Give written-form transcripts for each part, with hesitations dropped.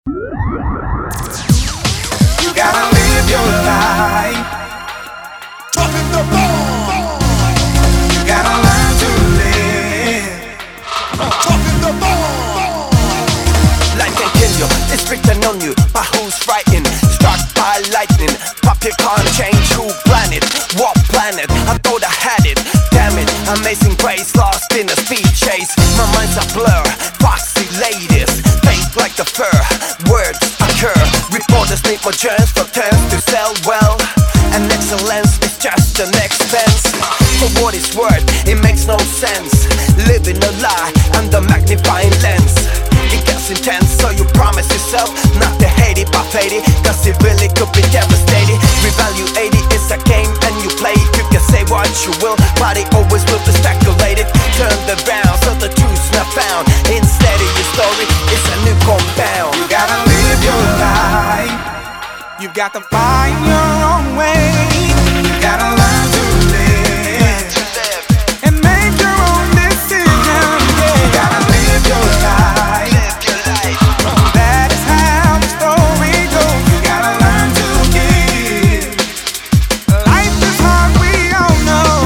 You gotta live your life. Dropping the ball. You gotta learn to live. Dropping the ball. Life can kill you, it's written on you. But who's frightened? Struck by lightning. Pop, you can't change who planet. What planet? I thought I had it. Damn it, amazing grace, lost in a speed chase. My mind's a blur, foxy ladies, fake like the fur. Words occur, reporters need more germs for terms to sell well. And excellence is just an expense. For what it's worth, it makes no sense. Living a lie under magnifying lens. It gets intense, so you promise yourself not to hate it but fade it, cause it really could be devastating. Revalue 80 is a game and you play it. You can say what you will, but it always will be speculated. Turn around so the truth's not found. Instead of your story, it's a new compound. You gotta live your life. You got to find your own way. You gotta learn to live and make your own decisions. You gotta live your life. That is how the story goes. You gotta learn to give. Life is hard, we all know.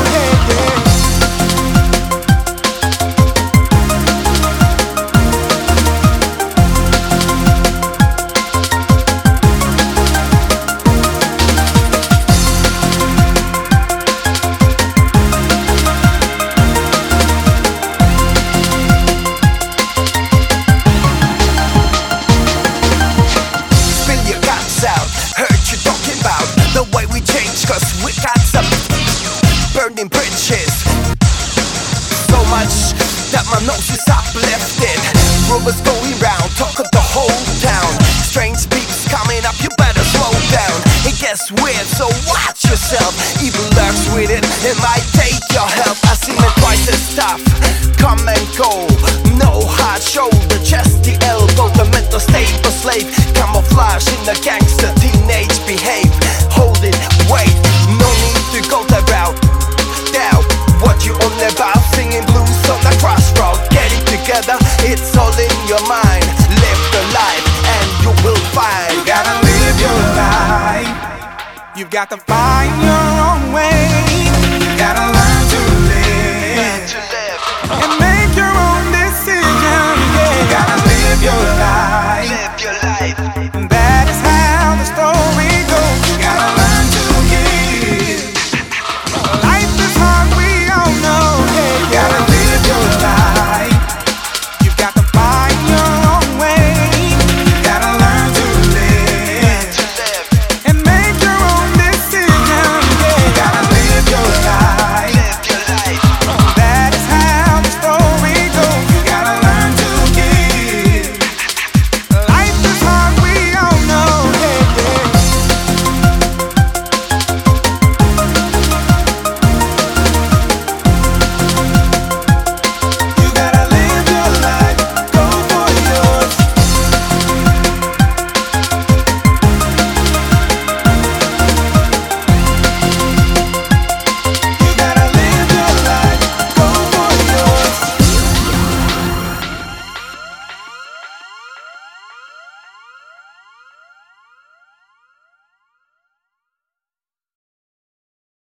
Spill your guts out, heard you talking about the way we change, cause we got some burning bridges. So much that my nose is uplifted. Rumors going round, talk of the whole town. Strange beats coming up, you better slow down. It gets weird, so watch yourself. Evil lurks with it, it might take your help. I see men twice as tough, come and go. No hard shoulder, just the elbow. The mental stable slave, camouflage in the gangster teenage behave. Hold it, wait, no need to go that route. Doubt what you on about, singing blues on the crossroad. Get it together, it's all in your mind. Live the life and you will find. You gotta live your life. You've got to find your